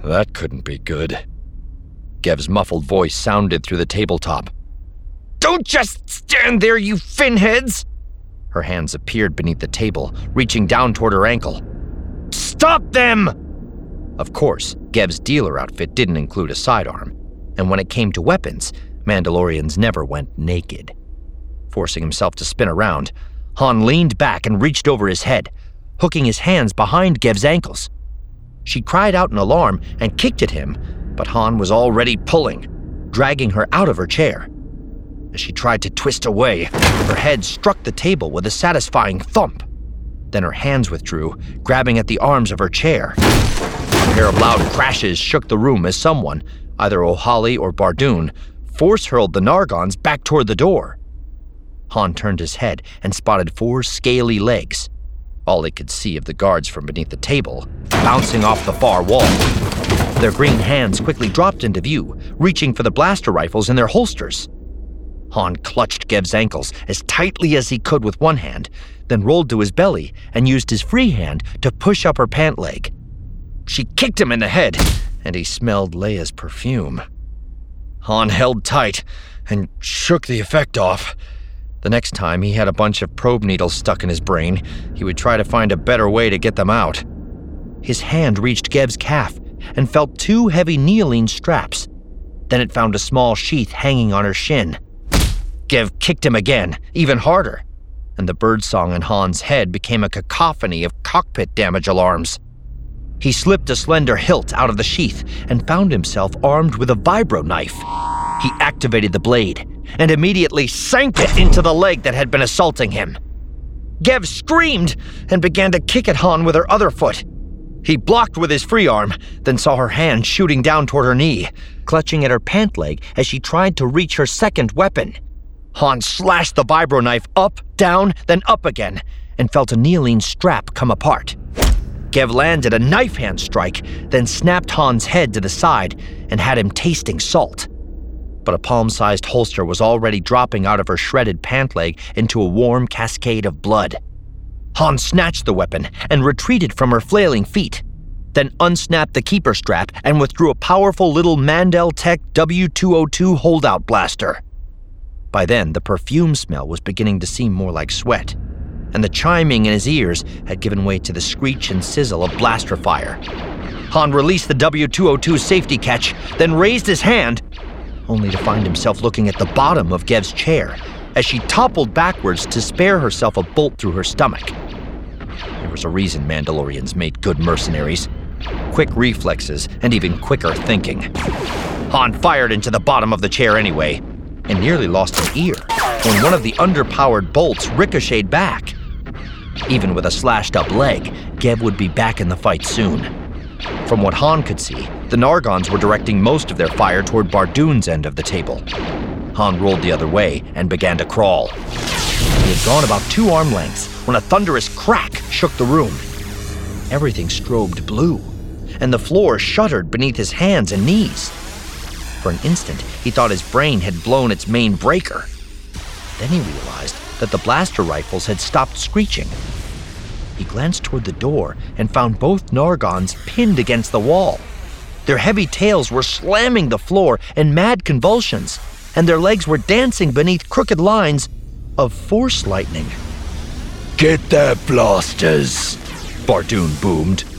That couldn't be good. Gev's muffled voice sounded through the tabletop. Don't just stand there, you finheads! Her hands appeared beneath the table, reaching down toward her ankle. Stop them! Of course, Gev's dealer outfit didn't include a sidearm, and when it came to weapons, Mandalorians never went naked. Forcing himself to spin around, Han leaned back and reached over his head, hooking his hands behind Gev's ankles. She cried out in alarm and kicked at him, but Han was already pulling, dragging her out of her chair. As she tried to twist away, her head struck the table with a satisfying thump. Then her hands withdrew, grabbing at the arms of her chair. A pair of loud crashes shook the room as someone, either O'Holly or Bardoon, force-hurled the Nargons back toward the door. Han turned his head and spotted 4 scaly legs, all he could see of the guards from beneath the table, bouncing off the far wall. Their green hands quickly dropped into view, reaching for the blaster rifles in their holsters. Han clutched Gev's ankles as tightly as he could with one hand, then rolled to his belly and used his free hand to push up her pant leg. She kicked him in the head, and he smelled Leia's perfume. Han held tight and shook the effect off. The next time he had a bunch of probe needles stuck in his brain, he would try to find a better way to get them out. His hand reached Gev's calf and felt 2 heavy neoline straps. Then it found a small sheath hanging on her shin. Gev kicked him again, even harder, and the birdsong in Han's head became a cacophony of cockpit damage alarms. He slipped a slender hilt out of the sheath and found himself armed with a vibro knife. He activated the blade and immediately sank it into the leg that had been assaulting him. Gev screamed and began to kick at Han with her other foot. He blocked with his free arm, then saw her hand shooting down toward her knee, clutching at her pant leg as she tried to reach her second weapon. Han slashed the vibro knife up, down, then up again, and felt a neoline strap come apart. Gev landed a knife hand strike, then snapped Han's head to the side and had him tasting salt. But a palm-sized holster was already dropping out of her shredded pant leg into a warm cascade of blood. Han snatched the weapon and retreated from her flailing feet, then unsnapped the keeper strap and withdrew a powerful little Mandel Tech W202 holdout blaster. By then, the perfume smell was beginning to seem more like sweat, and the chiming in his ears had given way to the screech and sizzle of blaster fire. Han released the W202 safety catch, then raised his hand, only to find himself looking at the bottom of Gev's chair as she toppled backwards to spare herself a bolt through her stomach. There was a reason Mandalorians made good mercenaries. Quick reflexes and even quicker thinking. Han fired into the bottom of the chair anyway, and nearly lost an ear when one of the underpowered bolts ricocheted back. Even with a slashed-up leg, Gev would be back in the fight soon. From what Han could see, the Nargons were directing most of their fire toward Bardoon's end of the table. Han rolled the other way and began to crawl. He had gone about 2 arm lengths when a thunderous crack shook the room. Everything strobed blue, and the floor shuddered beneath his hands and knees. For an instant, he thought his brain had blown its main breaker. Then he realized that the blaster rifles had stopped screeching. He glanced toward the door and found both Nargons pinned against the wall. Their heavy tails were slamming the floor in mad convulsions, and their legs were dancing beneath crooked lines of force lightning. "Get their blasters," Bardoon boomed.